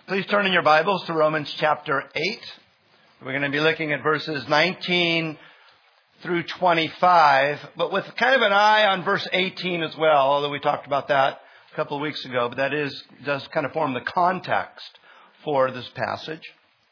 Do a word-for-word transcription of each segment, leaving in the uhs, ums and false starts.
Please turn in your Bibles to Romans chapter eight. We're going to be looking at verses nineteen through twenty-five, but with kind of an eye on verse eighteen as well, although we talked about that a couple of weeks ago, but that is does kind of form the context for this passage.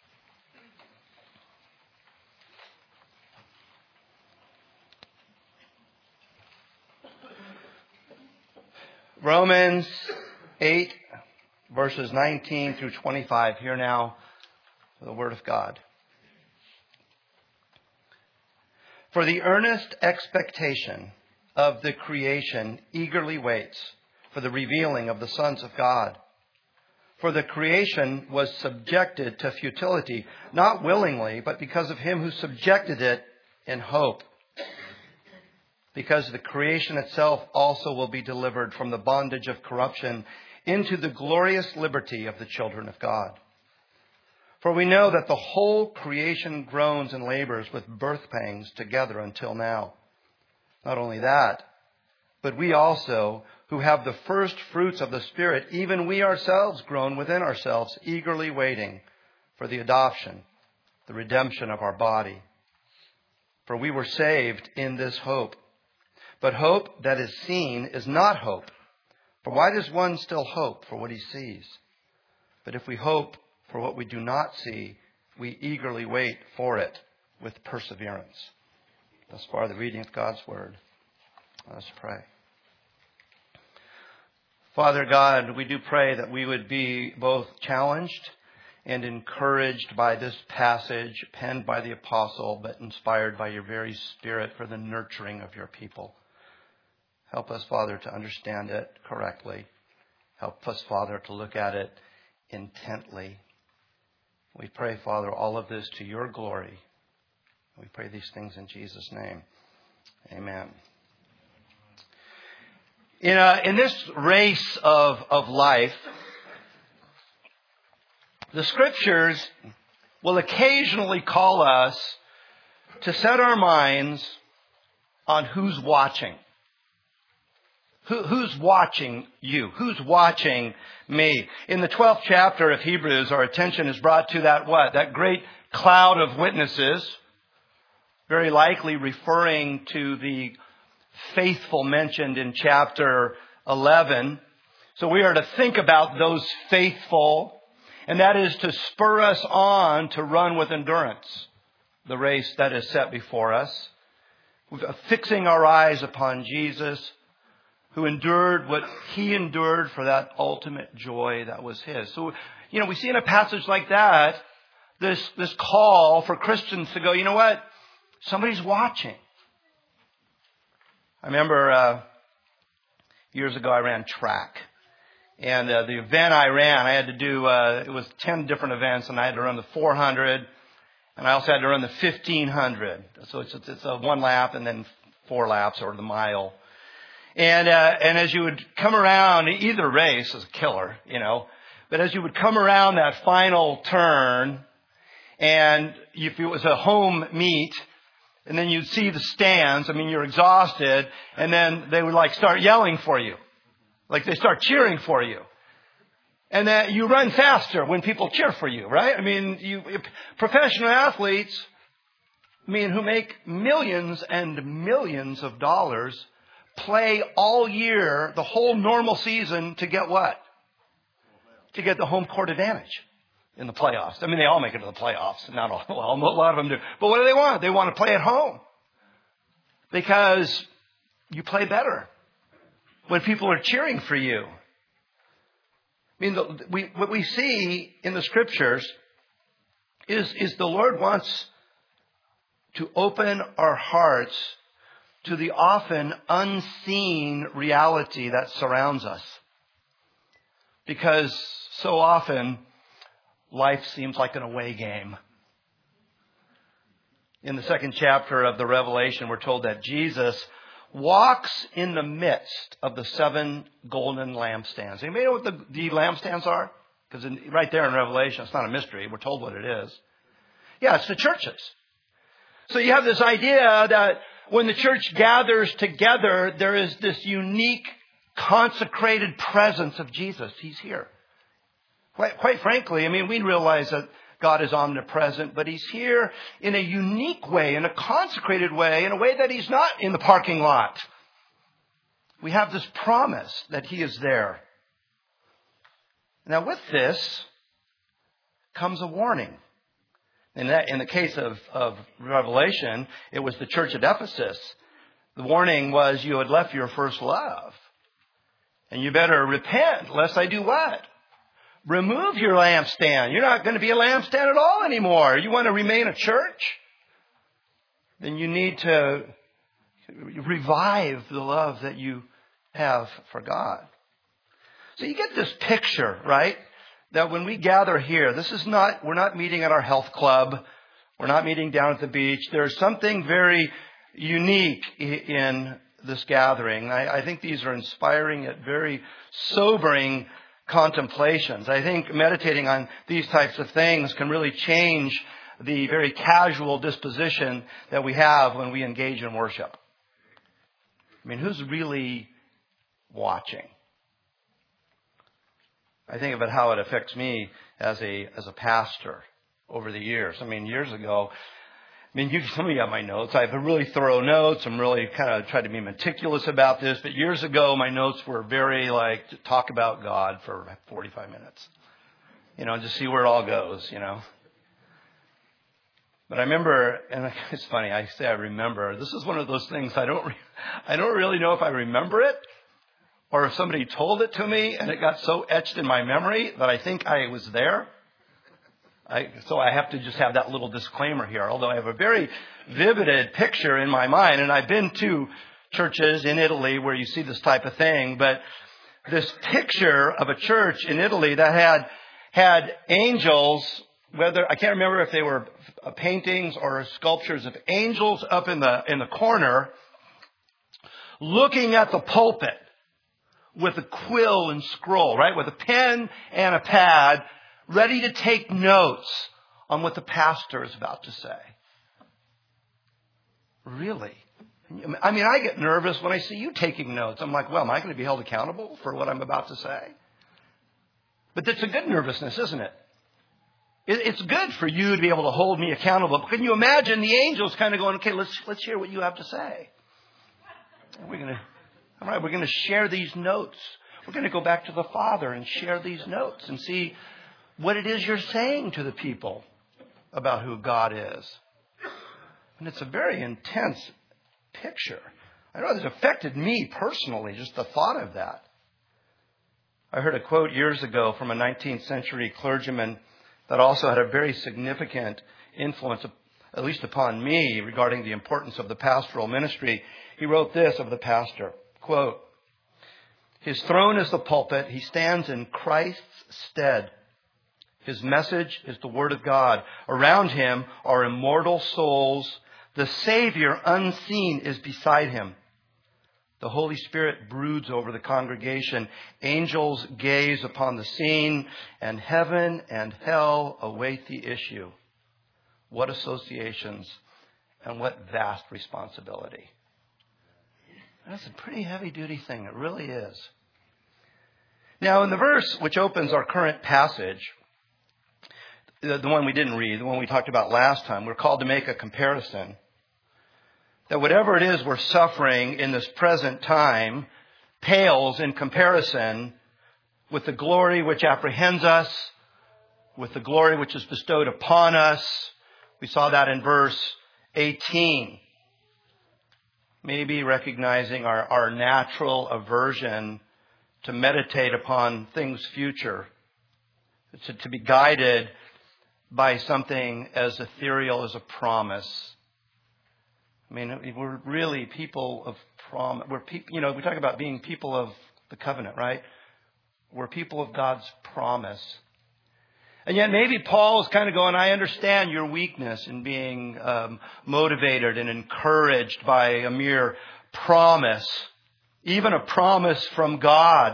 Romans eight, verses nineteen through twenty-five. Hear now the word of God. For the earnest expectation of the creation eagerly waits for the revealing of the sons of God. For the creation was subjected to futility, not willingly, but because of him who subjected it in hope. Because the creation itself also will be delivered from the bondage of corruption into the glorious liberty of the children of God. For we know that the whole creation groans and labors with birth pangs together until now. Not only that, but we also, who have the first fruits of the Spirit, even we ourselves groan within ourselves, eagerly waiting for the adoption, the redemption of our body. For we were saved in this hope. But hope that is seen is not hope. For why does one still hope for what he sees? But if we hope for what we do not see, we eagerly wait for it with perseverance. Thus far, the reading of God's Word. Let us pray. Father God, we do pray that we would be both challenged and encouraged by this passage penned by the apostle, but inspired by your very Spirit for the nurturing of your people. Help us, Father, to understand it correctly. Help us, Father, to look at it intently. We pray, Father, all of this to your glory. We pray these things in Jesus' name. Amen. In, uh, in this race of, of life, the Scriptures will occasionally call us to set our minds on who's watching. Who, who's watching you? Who's watching me? In the twelfth chapter of Hebrews, our attention is brought to that what? That great cloud of witnesses, very likely referring to the faithful mentioned in chapter eleven. So we are to think about those faithful, and that is to spur us on to run with endurance the race that is set before us, fixing our eyes upon Jesus, who endured what he endured for that ultimate joy that was his. So, you know, we see in a passage like that, this, this call for Christians to go, you know what? Somebody's watching. I remember uh, years ago I ran track. And uh, the event I ran, I had to do, uh, it was ten different events, and I had to run the four hundred, and I also had to run the fifteen hundred. So it's, it's a one lap and then four laps, or the mile. And, uh, and as you would come around, either race is a killer, you know, but as you would come around that final turn, and if it was a home meet, and then you'd see the stands, I mean, you're exhausted, and then they would like start yelling for you. Like they start cheering for you. And then you run faster when people cheer for you, right? I mean, you, professional athletes, I mean, who make millions and millions of dollars, play all year, the whole normal season, to get what? To get the home court advantage in the playoffs. I mean, they all make it to the playoffs. Not all. Well, a lot of them do. But what do they want? They want to play at home. Because you play better when people are cheering for you. I mean, the, we, what we see in the Scriptures is, is the Lord wants to open our hearts to the often unseen reality that surrounds us. Because so often, life seems like an away game. In the second chapter of the Revelation, we're told that Jesus walks in the midst of the seven golden lampstands. Anybody know what the, the lampstands are? Because right there in Revelation, it's not a mystery. We're told what it is. Yeah, it's the churches. So you have this idea that when the church gathers together, there is this unique, consecrated presence of Jesus. He's here. Quite, quite frankly, I mean, we realize that God is omnipresent, but He's here in a unique way, in a consecrated way, in a way that He's not in the parking lot. We have this promise that He is there. Now, with this comes a warning. In that, in the case of, of Revelation, it was the church at Ephesus. The warning was you had left your first love. And you better repent, lest I do what? Remove your lampstand. You're not going to be a lampstand at all anymore. You want to remain a church? Then you need to revive the love that you have for God. So you get this picture, right? That when we gather here, this is not, we're not meeting at our health club. We're not meeting down at the beach. There's something very unique in this gathering. I, I think these are inspiring yet very sobering contemplations. I think meditating on these types of things can really change the very casual disposition that we have when we engage in worship. I mean, who's really watching? I think about how it affects me as a as a pastor over the years. I mean, years ago, I mean, you, some of you have my notes. I have really thorough notes. I'm really kind of trying to be meticulous about this. But years ago, my notes were very like, to talk about God for forty-five minutes. You know, just see where it all goes, you know. But I remember, and it's funny, I say I remember. This is one of those things I don't, I don't really know if I remember it or if somebody told it to me and it got so etched in my memory that I think I was there. I, so I have to just have that little disclaimer here, although I have a very vivid picture in my mind. And I've been to churches in Italy where you see this type of thing. But this picture of a church in Italy that had had angels, whether I can't remember if they were paintings or sculptures of angels up in the in the corner, looking at the pulpit with a quill and scroll, right? With a pen and a pad, ready to take notes on what the pastor is about to say. Really? I mean, I get nervous when I see you taking notes. I'm like, well, am I going to be held accountable for what I'm about to say? But it's a good nervousness, isn't it? It's good for you to be able to hold me accountable. But can you imagine the angels kind of going, okay, let's let's hear what you have to say. We're going to, all right, we're going to share these notes. We're going to go back to the Father and share these notes and see what it is you're saying to the people about who God is. And it's a very intense picture. I know it's affected me personally, just the thought of that. I heard a quote years ago from a nineteenth century clergyman that also had a very significant influence, at least upon me, regarding the importance of the pastoral ministry. He wrote this of the pastor, quote, "His throne is the pulpit. He stands in Christ's stead. His message is the Word of God. Around him are immortal souls. The Savior, unseen, is beside him. The Holy Spirit broods over the congregation. Angels gaze upon the scene, and heaven and hell await the issue." What associations and what vast responsibility. That's a pretty heavy-duty thing. It really is. Now, in the verse which opens our current passage, the, the one we didn't read, the one we talked about last time, we're called to make a comparison. That whatever it is we're suffering in this present time pales in comparison with the glory which apprehends us, with the glory which is bestowed upon us. We saw that in verse eighteen. Maybe recognizing our, our natural aversion to meditate upon things future, to, to be guided by something as ethereal as a promise. I mean, we're really people of promise. We're people, you know, we talk about being people of the covenant, right? We're people of God's promise. And yet maybe Paul is kind of going, I understand your weakness in being um, motivated and encouraged by a mere promise, even a promise from God.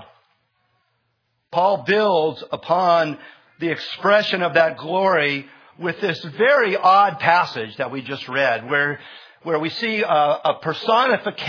Paul builds upon the expression of that glory with this very odd passage that we just read, where where we see a, a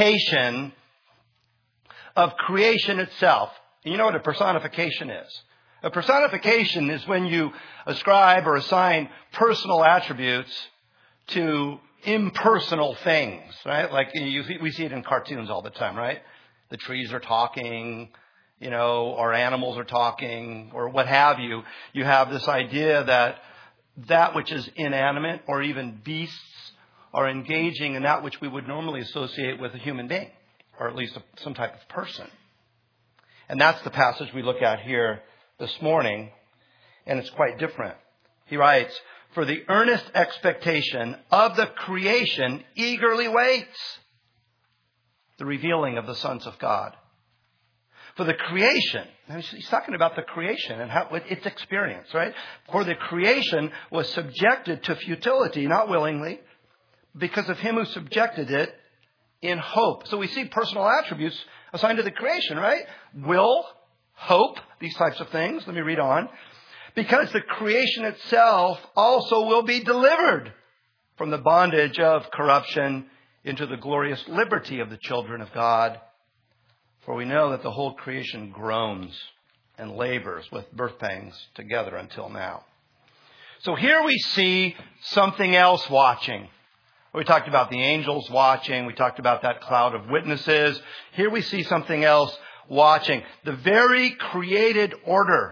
personification of creation itself. And you know what a personification is? A personification is when you ascribe or assign personal attributes to impersonal things, right? Like you, we see it in cartoons all the time, right? The trees are talking, you know, or animals are talking, or what have you. You have this idea that that which is inanimate or even beasts are engaging in that which we would normally associate with a human being, or at least a, some type of person. And that's the passage we look at here this morning, and it's quite different. He writes, "For the earnest expectation of the creation eagerly waits the revealing of the sons of God." For the creation, he's talking about the creation and how its experience, right? For the creation was subjected to futility, not willingly, because of him who subjected it in hope. So we see personal attributes assigned to the creation, right? Will, hope, these types of things. Let me read on. Because the creation itself also will be delivered from the bondage of corruption into the glorious liberty of the children of God. For we know that the whole creation groans and labors with birth pangs together until now. So here we see something else watching. We talked about the angels watching. We talked about that cloud of witnesses. Here we see something else watching. The very created order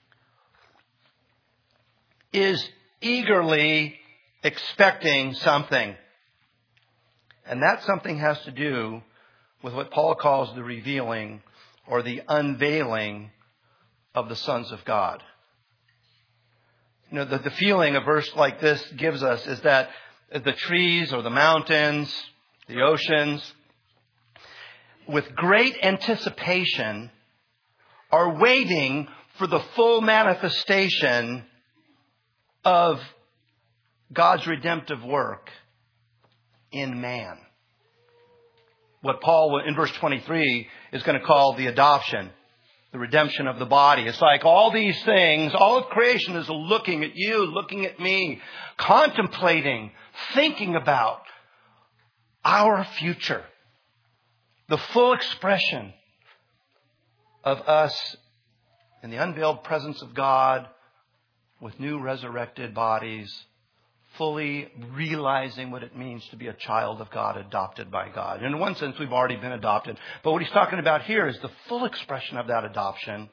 is eagerly expecting something. And that something has to do with what Paul calls the revealing or the unveiling of the sons of God. You know, the, the feeling a verse like this gives us is that the trees or the mountains, the oceans, with great anticipation, are waiting for the full manifestation of God's redemptive work in man. What Paul, in verse twenty-three, is going to call the adoption, the redemption of the body. It's like all these things, all of creation is looking at you, looking at me, contemplating, thinking about our future. The full expression of us in the unveiled presence of God with new resurrected bodies, fully realizing what it means to be a child of God, adopted by God. In one sense, we've already been adopted. But what he's talking about here is the full expression of that adoption.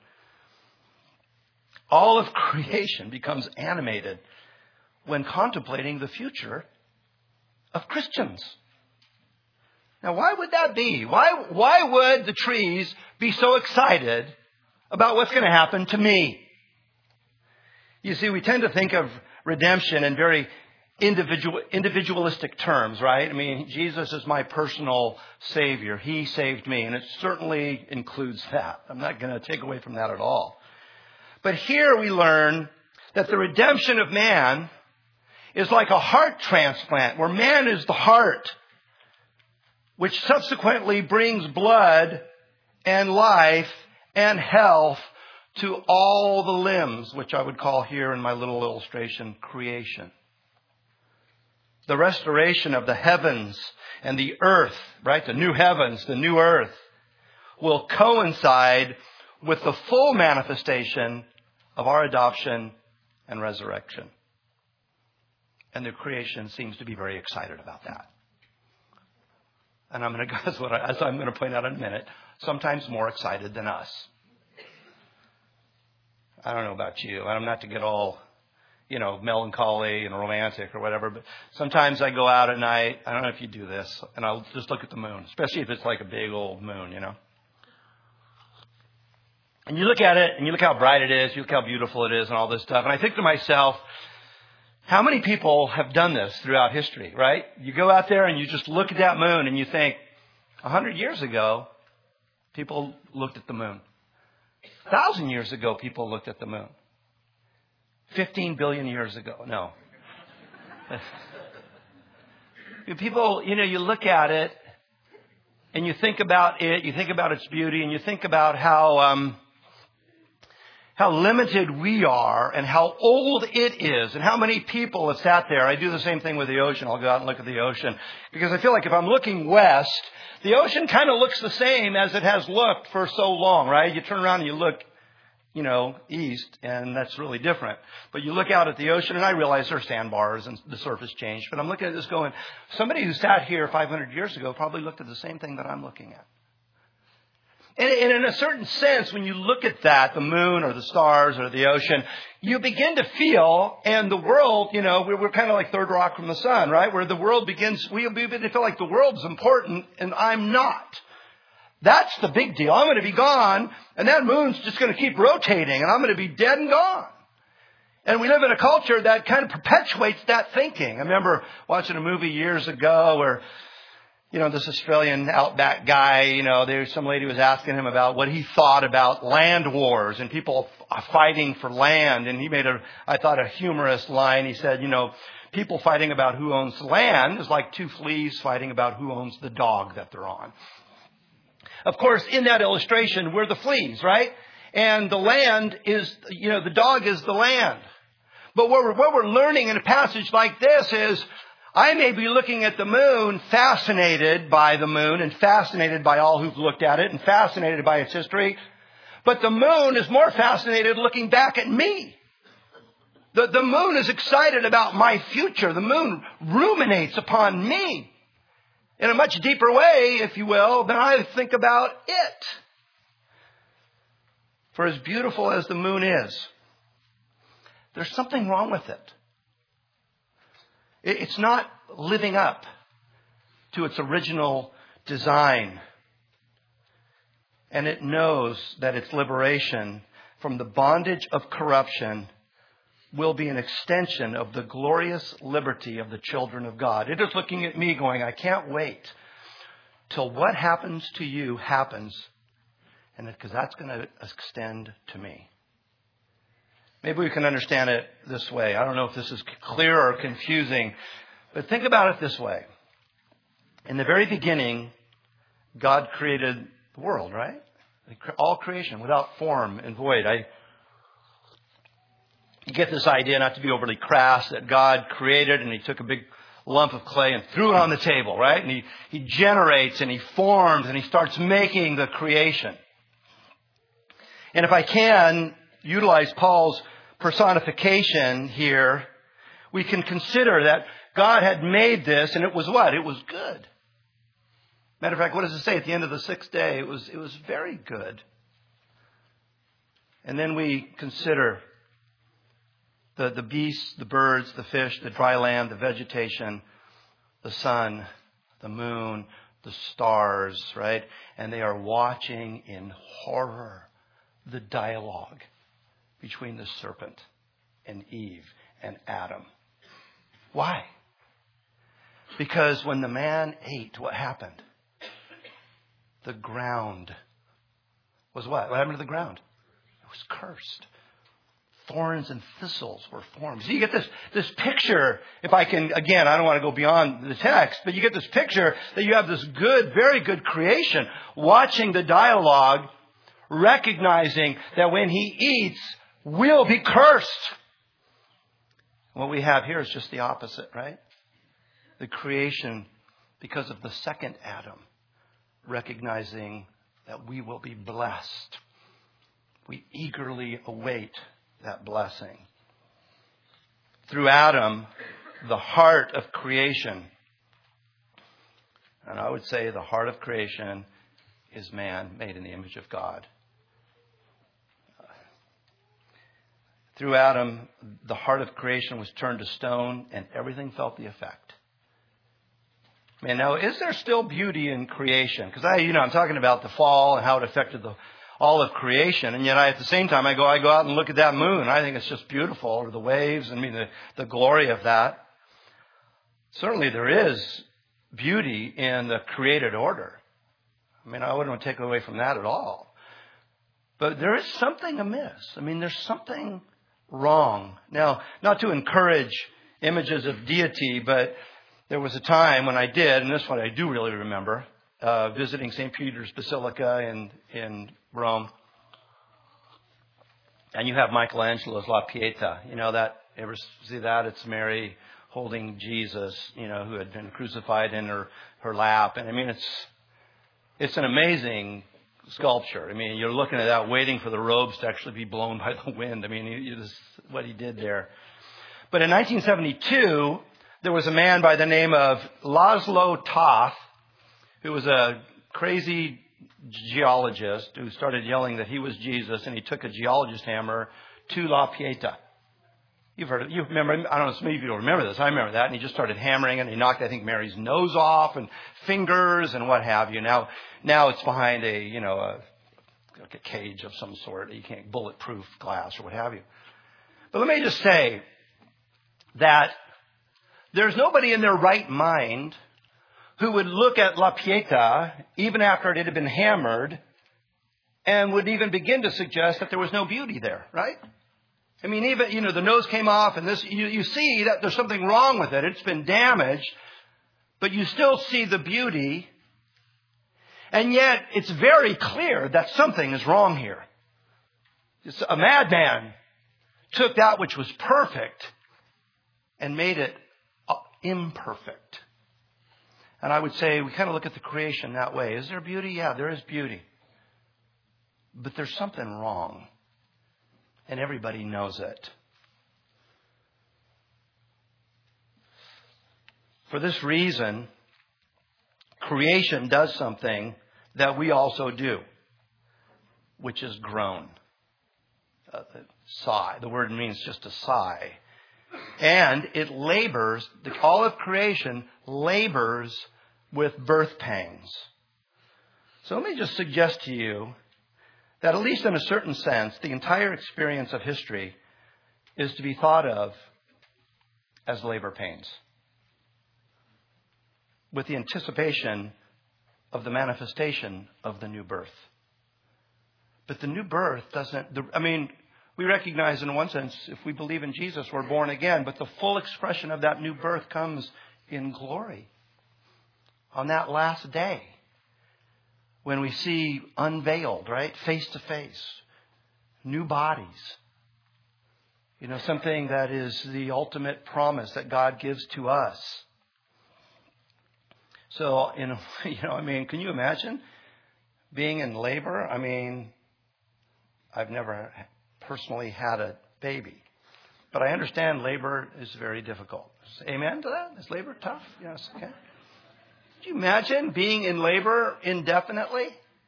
All of creation becomes animated when contemplating the future of Christians. Now, why would that be? Why, why would the trees be so excited about what's going to happen to me? You see, we tend to think of redemption in very individual, individualistic terms, right? I mean, Jesus is my personal Savior. He saved me, and it certainly includes that. I'm not going to take away from that at all. But here we learn that the redemption of man is like a heart transplant, where man is the heart, which subsequently brings blood and life and health to all the limbs, which I would call here in my little illustration, creation. The restoration of the heavens and the earth, right? The new heavens, the new earth, will coincide with the full manifestation of our adoption and resurrection. And the creation seems to be very excited about that. And I'm going to, as, what I, as I'm going to point out in a minute, sometimes more excited than us. I don't know about you. I'm not to get all, you know, melancholy and romantic or whatever, but sometimes I go out at night. I don't know if you do this, and I'll just look at the moon, especially if it's like a big old moon, you know. And you look at it, and you look how bright it is, you look how beautiful it is, and all this stuff. And I think to myself, how many people have done this throughout history, right? You go out there and you just look at that moon, and you think, a hundred years ago, people looked at the moon. A thousand years ago, people looked at the moon. Fifteen billion years ago, no. People, you know, you look at it and you think about it, you think about its beauty, and you think about how um, how limited we are and how old it is and how many people have sat there. I do the same thing with the ocean. I'll go out and look at the ocean because I feel like if I'm looking west, the ocean kind of looks the same as it has looked for so long, right? You turn around and you look you know, east, and that's really different. But you look out at the ocean, and I realize there are sandbars and the surface changed. But I'm looking at this going, somebody who sat here five hundred years ago probably looked at the same thing that I'm looking at. And, and in a certain sense, when you look at that, the moon or the stars or the ocean, you begin to feel, and the world, you know, we're, we're kind of like third rock from the sun, right? Where the world begins, we begin to feel like the world's important and I'm not. That's the big deal. I'm going to be gone, and that moon's just going to keep rotating, and I'm going to be dead and gone. And we live in a culture that kind of perpetuates that thinking. I remember watching a movie years ago where, you know, this Australian outback guy, you know, there some lady was asking him about what he thought about land wars and people fighting for land. And he made a, I thought, a humorous line. He said, you know, people fighting about who owns land is like two fleas fighting about who owns the dog that they're on. Of course, in that illustration, we're the fleas, right? And the land is, you know, the dog is the land. But what we're, what we're learning in a passage like this is, I may be looking at the moon, fascinated by the moon and fascinated by all who've looked at it and fascinated by its history. But the moon is more fascinated looking back at me. The, the moon is excited about my future. The moon ruminates upon me in a much deeper way, if you will, than I think about it. For as beautiful as the moon is, there's something wrong with it. It's not living up to its original design. And it knows that its liberation from the bondage of corruption will be an extension of the glorious liberty of the children of God. It is looking at me going, I can't wait till what happens to you happens, and because that's going to extend to me. Maybe we can understand it this way. I don't know if this is clear or confusing, but think about it this way. In the very beginning, God created the world, right? All creation without form and void. I You get this idea, not to be overly crass, that God created and he took a big lump of clay and threw it on the table, right? And he, he generates and he forms and he starts making the creation. And if I can utilize Paul's personification here, we can consider that God had made this and it was what? It was good. Matter of fact, what does it say at the end of the sixth day? It was, it was very good. And then we consider The, the beasts, the birds, the fish, the dry land, the vegetation, the sun, the moon, the stars, right? And they are watching in horror the dialogue between the serpent and Eve and Adam. Why? Because when the man ate, what happened? The ground was what? What happened to the ground? It was cursed. Thorns and thistles were formed. So you get this, this picture, if I can, again, I don't want to go beyond the text, but you get this picture that you have this good, very good creation, watching the dialogue, recognizing that when he eats, we'll be cursed. What we have here is just the opposite, right? The creation, because of the second Adam, recognizing that we will be blessed. We eagerly await that blessing. Through Adam, the heart of creation, and I would say the heart of creation is man made in the image of God. Through Adam, the heart of creation was turned to stone and everything felt the effect. Man, now, is there still beauty in creation? Because I, you know, I'm talking about the fall and how it affected the all of creation, and yet I, at the same time, I go, I go out and look at that moon. I think it's just beautiful, or the waves. I mean, the, the glory of that. Certainly, there is beauty in the created order. I mean, I wouldn't take away from that at all. But there is something amiss. I mean, there's something wrong. Now, not to encourage images of deity, but there was a time when I did, and this one I do really remember, uh, visiting Saint Peter's Basilica in in Rome. And you have Michelangelo's La Pieta. You know that? Ever see that? It's Mary holding Jesus, you know, who had been crucified in her, her lap. And I mean, it's it's an amazing sculpture. I mean, you're looking at that, waiting for the robes to actually be blown by the wind. I mean, you, this is what he did there. But in nineteen seventy-two, there was a man by the name of Laszlo Toth, who was a crazy geologist who started yelling that he was Jesus, and he took a geologist hammer to La Pieta. You've heard it. You remember, I don't know, some of you don't remember this. I remember that. And he just started hammering it. And he knocked, I think, Mary's nose off and fingers and what have you. Now, now it's behind a, you know, a, like a cage of some sort. You can't, bulletproof glass or what have you. But let me just say that there's nobody in their right mind who would look at La Pieta, even after it had been hammered, and would even begin to suggest that there was no beauty there, right? I mean, even, you know, the nose came off and this, you, you see that there's something wrong with it. It's been damaged, but you still see the beauty. And yet it's very clear that something is wrong here. It's a madman took that which was perfect and made it imperfect. And I would say we kind of look at the creation that way. Is there beauty? Yeah, there is beauty. But there's something wrong. And everybody knows it. For this reason, creation does something that we also do, which is groan. Uh, sigh. The word means just to sigh. And it labors, all of creation labors with birth pangs. So let me just suggest to you that at least in a certain sense, the entire experience of history is to be thought of as labor pains, with the anticipation of the manifestation of the new birth. But the new birth doesn't, the, I mean, we recognize in one sense, if we believe in Jesus, we're born again, but the full expression of that new birth comes in glory on that last day. When we see unveiled, right? Face to face. New bodies. You know, something that is the ultimate promise that God gives to us. So, you know, you know, I mean, can you imagine being in labor? I mean, I've never personally had a baby. But I understand labor is very difficult. Amen to that? Is labor tough? Yes, okay. Could you imagine being in labor indefinitely?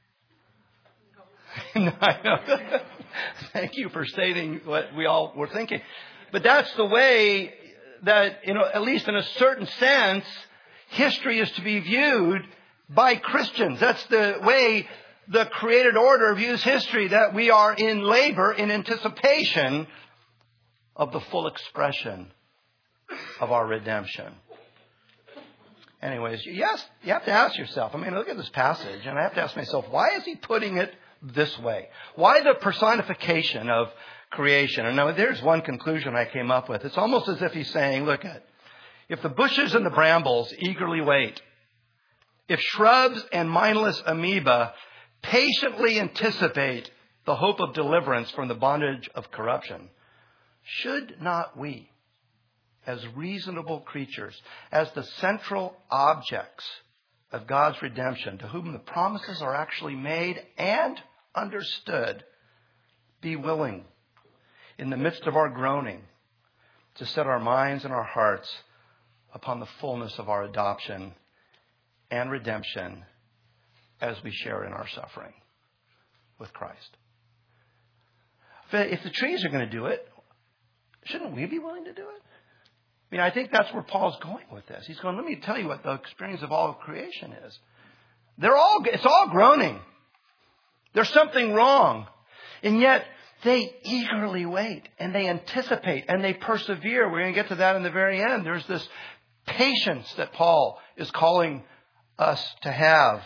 No, I know. Thank you for stating what we all were thinking. But that's the way that, you know, at least in a certain sense, history is to be viewed by Christians. That's the way the created order views history, that we are in labor in anticipation of the full expression of our redemption. Anyways, yes, you have to ask yourself, I mean, look at this passage, and I have to ask myself, why is he putting it this way? Why the personification of creation? And now there's one conclusion I came up with. It's almost as if he's saying, look at, if the bushes and the brambles eagerly wait, if shrubs and mindless amoeba patiently anticipate the hope of deliverance from the bondage of corruption, should not we, as reasonable creatures, as the central objects of God's redemption, to whom the promises are actually made and understood, be willing, in the midst of our groaning, to set our minds and our hearts upon the fullness of our adoption and redemption as we share in our suffering with Christ? If the trees are going to do it, shouldn't we be willing to do it? I mean, I think that's where Paul's going with this. He's going, let me tell you what the experience of all of creation is. They're all, it's all groaning. There's something wrong. And yet they eagerly wait and they anticipate and they persevere. We're going to get to that in the very end. There's this patience that Paul is calling us to have.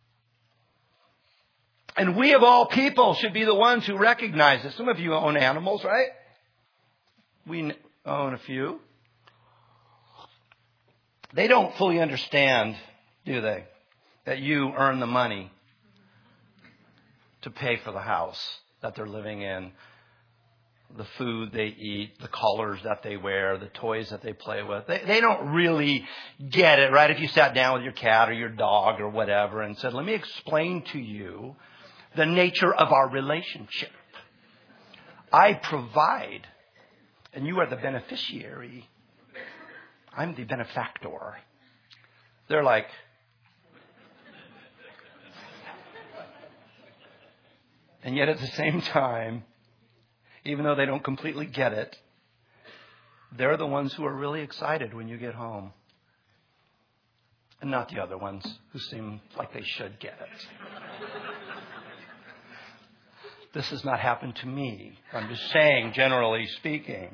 And we of all people should be the ones who recognize this. Some of you own animals, right? We own a few. They don't fully understand, do they, that you earn the money to pay for the house that they're living in, the food they eat, the collars that they wear, the toys that they play with. They, they don't really get it, right? If you sat down with your cat or your dog or whatever and said, let me explain to you the nature of our relationship. I provide, and you are the beneficiary. I'm the benefactor. They're like, and yet at the same time, even though they don't completely get it, they're the ones who are really excited when you get home. And not the other ones who seem like they should get it. This has not happened to me. I'm just saying, generally speaking.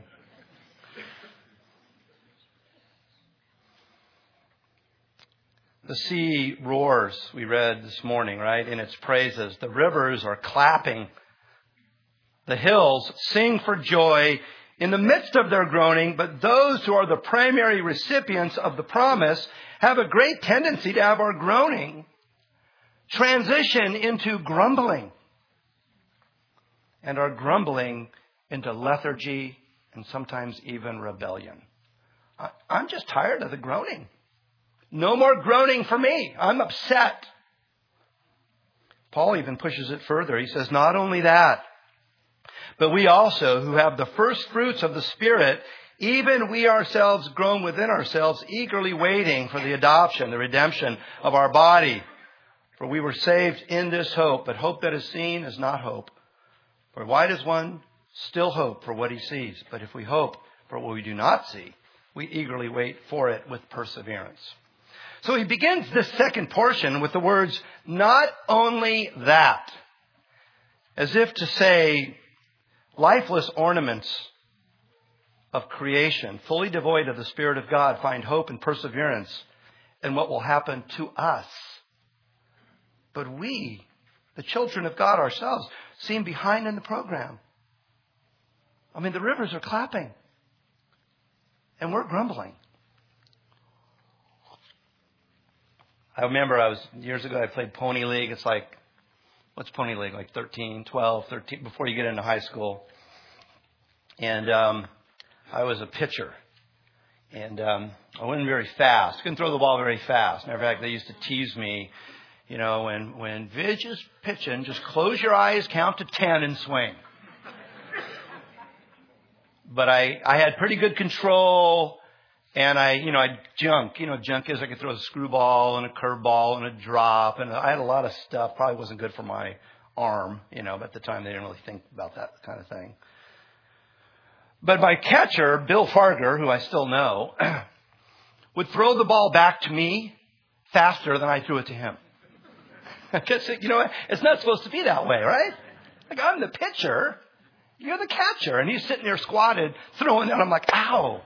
The sea roars, we read this morning, right, in its praises. The rivers are clapping. The hills sing for joy in the midst of their groaning, but those who are the primary recipients of the promise have a great tendency to have our groaning transition into grumbling, and our grumbling into lethargy and sometimes even rebellion. I'm just tired of the groaning. No more groaning for me. I'm upset. Paul even pushes it further. He says, not only that, but we also, who have the first fruits of the Spirit, even we ourselves groan within ourselves, eagerly waiting for the adoption, the redemption of our body. For we were saved in this hope, but hope that is seen is not hope. For why does one still hope for what he sees? But if we hope for what we do not see, we eagerly wait for it with perseverance. So he begins this second portion with the words, not only that, as if to say, lifeless ornaments of creation, fully devoid of the Spirit of God, find hope and perseverance in what will happen to us. But we, the children of God ourselves, seem behind in the program. I mean, the rivers are clapping, and we're grumbling. I remember I was, years ago, I played Pony League. It's like, what's Pony League? Like thirteen, twelve, thirteen, before you get into high school. And um, I was a pitcher. And um, I wasn't very fast. Couldn't throw the ball very fast. Matter of fact, they used to tease me, you know, when, when Vidge is pitching, just close your eyes, count to ten, and swing. But I, I had pretty good control. And I, you know, I junk, you know, junk is I could throw a screwball and a curveball and a drop. And I had a lot of stuff. Probably wasn't good for my arm, you know, but at the time they didn't really think about that kind of thing. But my catcher, Bill Farger, who I still know, would throw the ball back to me faster than I threw it to him. Because, you know, it's not supposed to be that way, right? Like, I'm the pitcher. You're the catcher. And he's sitting there squatted, throwing that. I'm like, ow.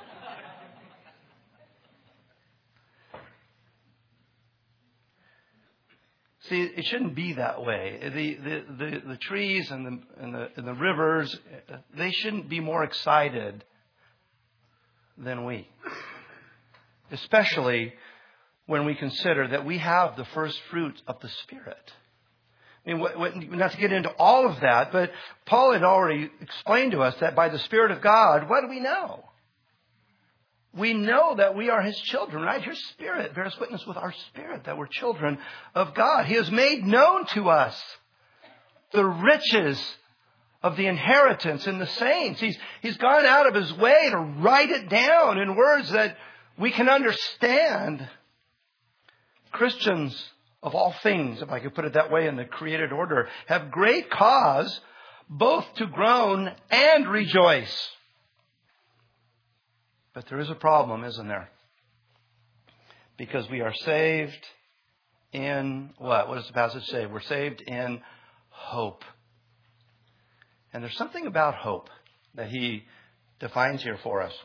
See, it shouldn't be that way. The the the, the trees and the, and the and the rivers, they shouldn't be more excited than we. Especially when we consider that we have the first fruits of the Spirit. I mean, what, what, not to get into all of that, but Paul had already explained to us that by the Spirit of God, what do we know? We know that we are His children, right? Your Spirit bears witness with our spirit that we're children of God. He has made known to us the riches of the inheritance in the saints. He's, he's gone out of His way to write it down in words that we can understand. Christians of all things, if I could put it that way in the created order, have great cause both to groan and rejoice. But there is a problem, isn't there? Because we are saved in what? What does the passage say? We're saved in hope. And there's something about hope that he defines here for us.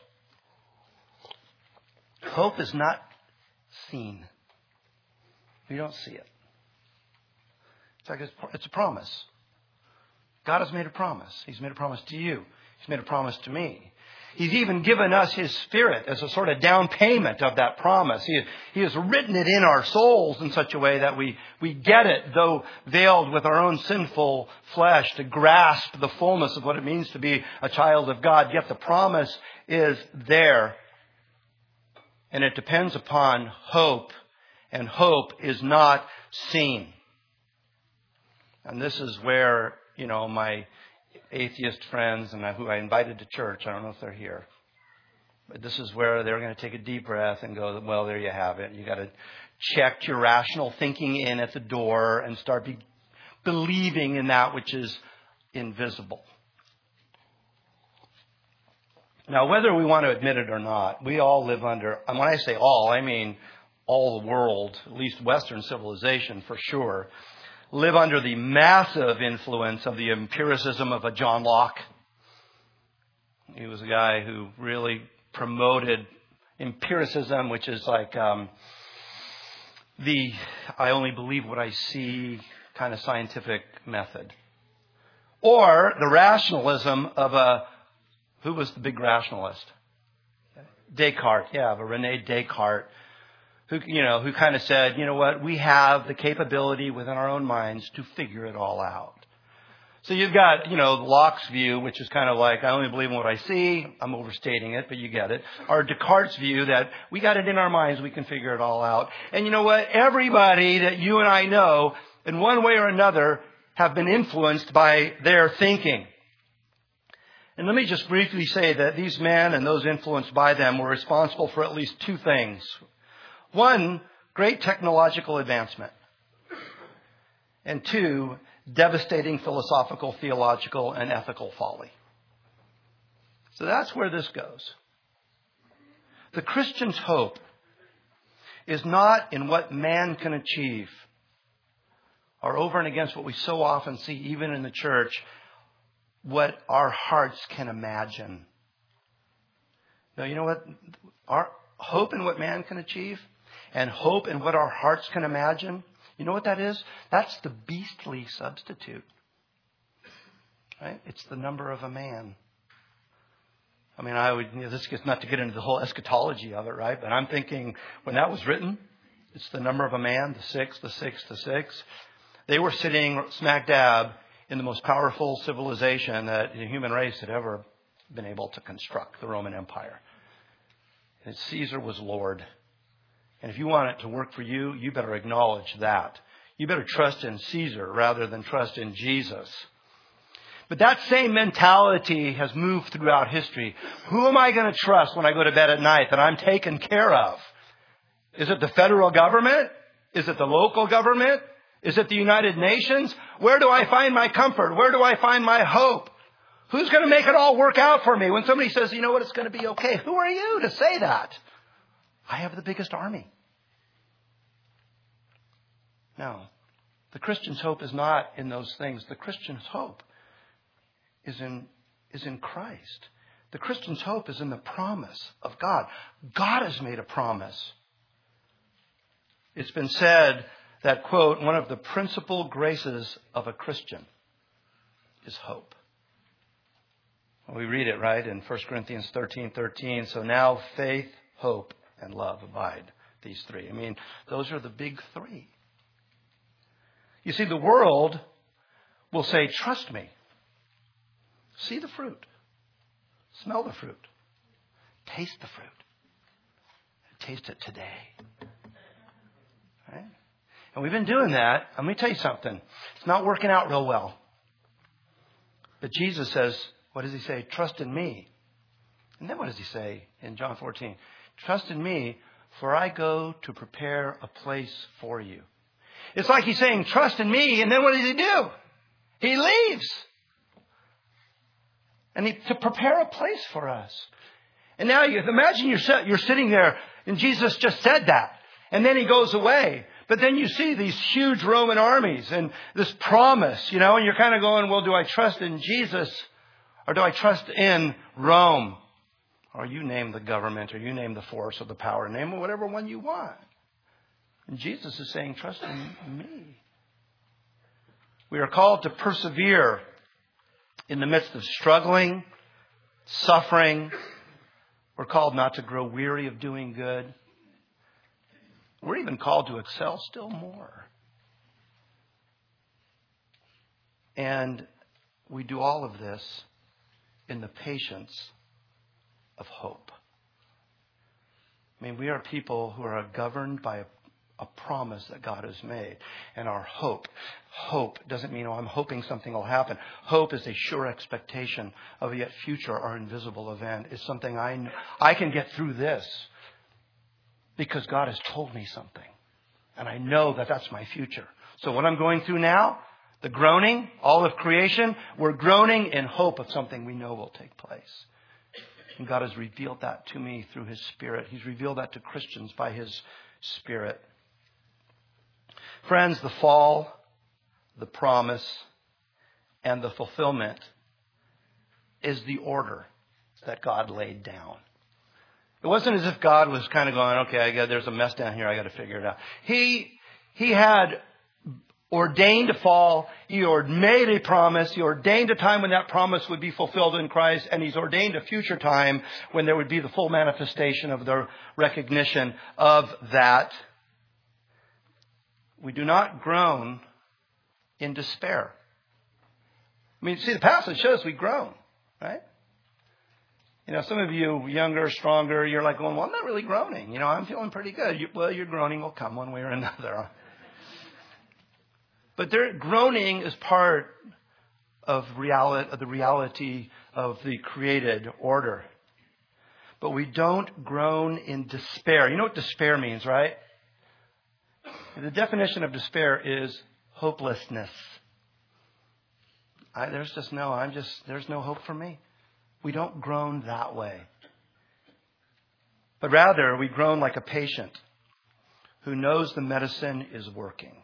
Hope is not seen. We don't see it. It's like it's, it's a promise. God has made a promise. He's made a promise to you. He's made a promise to me. He's even given us His Spirit as a sort of down payment of that promise. He, he has written it in our souls in such a way that we, we get it, though veiled with our own sinful flesh, to grasp the fullness of what it means to be a child of God. Yet the promise is there. And it depends upon hope. And hope is not seen. And this is where, you know, my atheist friends and who I invited to church, I don't know if they're here, but this is where they're going to take a deep breath and go, well, there you have it. You got to check your rational thinking in at the door and start be, believing in that which is invisible. Now, whether we want to admit it or not, we all live under, and when I say all, I mean all the world, at least Western civilization for sure, live under the massive influence of the empiricism of a John Locke. He was a guy who really promoted empiricism, which is like um, the I only believe what I see kind of scientific method. Or the rationalism of a, who was the big rationalist? Descartes, yeah, of a René Descartes, who, you know, who kind of said, you know what, we have the capability within our own minds to figure it all out. So you've got, you know, Locke's view, which is kind of like, I only believe in what I see. I'm overstating it, but you get it. Or Descartes' view that we got it in our minds, we can figure it all out. And you know what? Everybody that you and I know, in one way or another, have been influenced by their thinking. And let me just briefly say that these men and those influenced by them were responsible for at least two things. One, great technological advancement. And two, devastating philosophical, theological, and ethical folly. So that's where this goes. The Christian's hope is not in what man can achieve, or over and against what we so often see, even in the church, what our hearts can imagine. No, you know what? Our hope in what man can achieve and hope in what our hearts can imagine, you know what that is? That's the beastly substitute. Right? It's the number of a man. I mean, I would, you know, this is not to get into the whole eschatology of it, right? But I'm thinking when that was written, it's the number of a man, the six, the six, the six. They were sitting smack dab in the most powerful civilization that the human race had ever been able to construct, the Roman Empire. And Caesar was Lord. And if you want it to work for you, you better acknowledge that. You better trust in Caesar rather than trust in Jesus. But that same mentality has moved throughout history. Who am I going to trust when I go to bed at night that I'm taken care of? Is it the federal government? Is it the local government? Is it the United Nations? Where do I find my comfort? Where do I find my hope? Who's going to make it all work out for me? When somebody says, you know what, it's going to be okay. Who are you to say that? I have the biggest army. No. The Christian's hope is not in those things. The Christian's hope is in, is in Christ. The Christian's hope is in the promise of God. God has made a promise. It's been said that, quote, one of the principal graces of a Christian is hope. We read it, right, in First Corinthians thirteen thirteen. So now faith, hope, and love abide, these three. I mean, those are the big three. You see, the world will say, trust me. See the fruit. Smell the fruit. Taste the fruit. Taste it today. Right? And we've been doing that. Let me tell you something. It's not working out real well. But Jesus says, what does he say? Trust in me. And then what does he say in John fourteen? Trust in me, for I go to prepare a place for you. It's like he's saying, trust in me. And then what does he do? He leaves. And he, to prepare a place for us. And now you imagine you're, you're sitting there and Jesus just said that. And then he goes away. But then you see these huge Roman armies and this promise, you know, and you're kind of going, well, do I trust in Jesus or do I trust in Rome? Or you name the government or you name the force or the power. Name whatever one you want. And Jesus is saying, trust in me. We are called to persevere in the midst of struggling, suffering. We're called not to grow weary of doing good. We're even called to excel still more. And we do all of this in the patience of hope. I mean, we are people who are governed by a, a promise that God has made. And our hope, hope doesn't mean, oh, I'm hoping something will happen. Hope is a sure expectation of a yet future or invisible event. It's something I know. I can get through this because God has told me something. And I know that that's my future. So what I'm going through now, the groaning, all of creation, we're groaning in hope of something we know will take place. And God has revealed that to me through His Spirit. He's revealed that to Christians by His Spirit. Friends, the fall, the promise, and the fulfillment is the order that God laid down. It wasn't as if God was kind of going, okay, I got, there's a mess down here, I got to figure it out. He, he had ordained a fall. He made a promise. He ordained a time when that promise would be fulfilled in Christ. And He's ordained a future time when there would be the full manifestation of the recognition of that. We do not groan in despair. I mean, see, the passage shows we groan, right? You know, some of you younger, stronger, you're like going, well, I'm not really groaning. You know, I'm feeling pretty good. You, well, your groaning will come one way or another. But their groaning is part of reality, of the reality of the created order. But we don't groan in despair. You know what despair means, right? The definition of despair is hopelessness. I, there's just no, I'm just, there's no hope for me. We don't groan that way. But rather, we groan like a patient who knows the medicine is working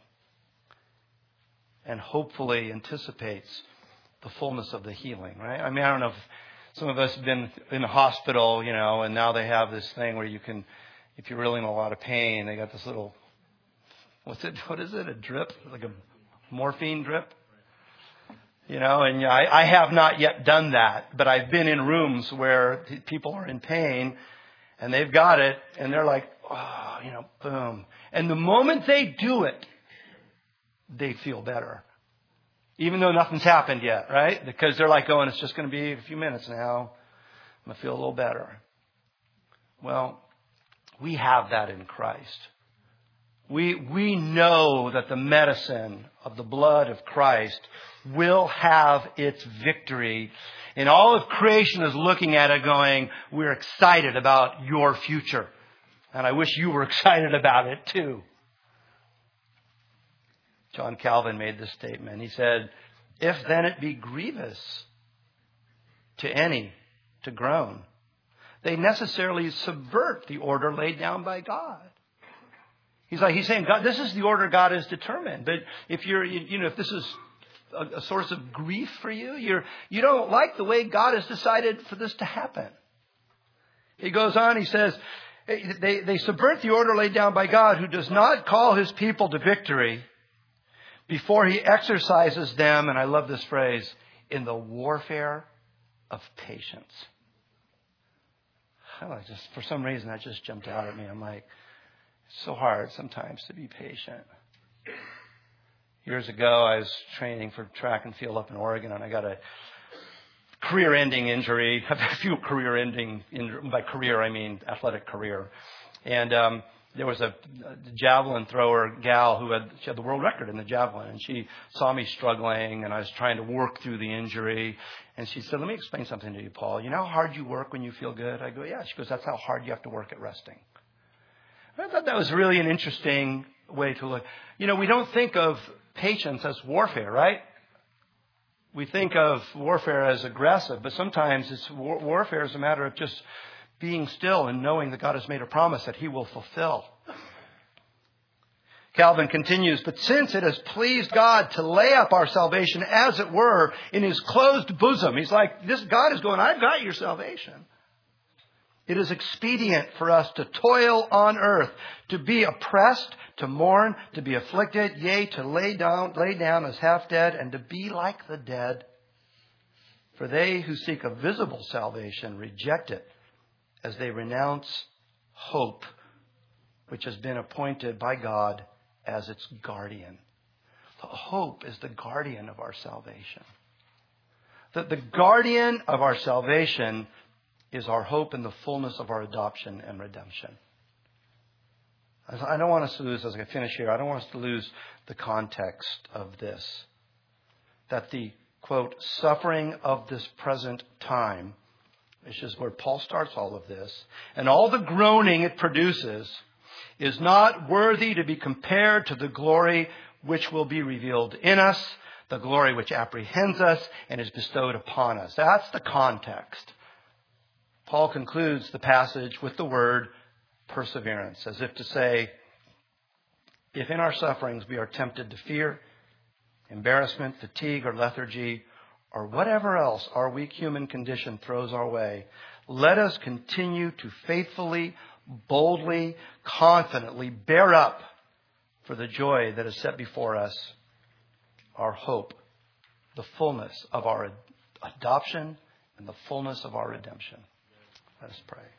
and hopefully anticipates the fullness of the healing, right? I mean, I don't know if some of us have been in the hospital, you know, and now they have this thing where you can, if you're really in a lot of pain, they got this little, what's it, what is it, a drip? Like a morphine drip? You know, and I, I have not yet done that, but I've been in rooms where people are in pain and they've got it and they're like, oh, you know, boom. And the moment they do it, they feel better. Even though nothing's happened yet, right? Because they're like going, it's just going to be a few minutes now. I'm going to feel a little better. Well, we have that in Christ. We, we know that the medicine of the blood of Christ will have its victory. And all of creation is looking at it going, we're excited about your future. And I wish you were excited about it too. John Calvin made this statement. He said, if then it be grievous to any to groan, they necessarily subvert the order laid down by God. He's like, he's saying, God, this is the order God has determined. But if you're, you know, if this is a, a source of grief for you, you're, you don't like the way God has decided for this to happen. He goes on, he says, they, they subvert the order laid down by God, who does not call His people to victory before He exercises them, and I love this phrase, in the warfare of patience. I like just, for some reason, that just jumped out at me. I'm like, it's so hard sometimes to be patient. Years ago, I was training for track and field up in Oregon, and I got a career-ending injury. I've had a few career-ending, by career, I mean athletic career. And um, there was a, a javelin thrower gal who had, she had the world record in the javelin, and she saw me struggling, and I was trying to work through the injury. And she said, let me explain something to you, Paul. You know how hard you work when you feel good? I go, yeah. She goes, that's how hard you have to work at resting. I thought that was really an interesting way to look. You know, we don't think of patience as warfare, right? We think of warfare as aggressive, but sometimes it's war- warfare is a matter of just being still and knowing that God has made a promise that He will fulfill. Calvin continues, but since it has pleased God to lay up our salvation, as it were, in His closed bosom, He's like, this God is going, I've got your salvation. It is expedient for us to toil on earth, to be oppressed, to mourn, to be afflicted, yea, to lay down, lay down as half dead, and to be like the dead. For they who seek a visible salvation reject it, as they renounce hope, which has been appointed by God as its guardian. The hope is the guardian of our salvation. That the guardian of our salvation is our hope in the fullness of our adoption and redemption. I don't want us to lose, as I finish here, I don't want us to lose the context of this. That the, quote, suffering of this present time, which is where Paul starts all of this, and all the groaning it produces, is not worthy to be compared to the glory which will be revealed in us, the glory which apprehends us and is bestowed upon us. That's the context. Paul concludes the passage with the word perseverance, as if to say, if in our sufferings we are tempted to fear, embarrassment, fatigue, or lethargy, or whatever else our weak human condition throws our way, let us continue to faithfully, boldly, confidently bear up for the joy that is set before us, our hope, the fullness of our adoption and the fullness of our redemption. Let us pray.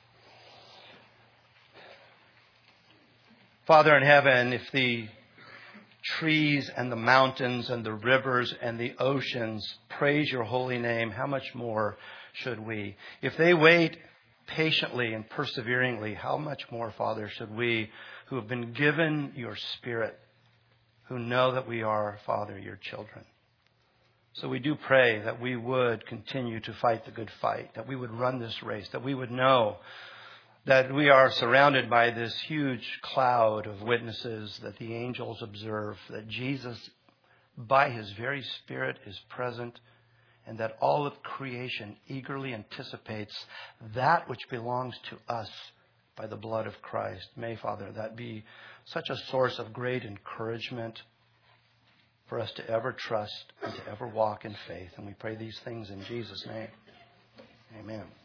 Father in heaven, if the trees and the mountains and the rivers and the oceans praise your holy name, how much more should we? If they wait patiently and perseveringly, how much more, Father, should we who have been given your Spirit, who know that we are, Father, your children? So we do pray that we would continue to fight the good fight, that we would run this race, that we would know that we are surrounded by this huge cloud of witnesses, that the angels observe, that Jesus, by his very Spirit, is present, and that all of creation eagerly anticipates that which belongs to us by the blood of Christ. May, Father, that be such a source of great encouragement for us to ever trust and to ever walk in faith. And we pray these things in Jesus' name. Amen.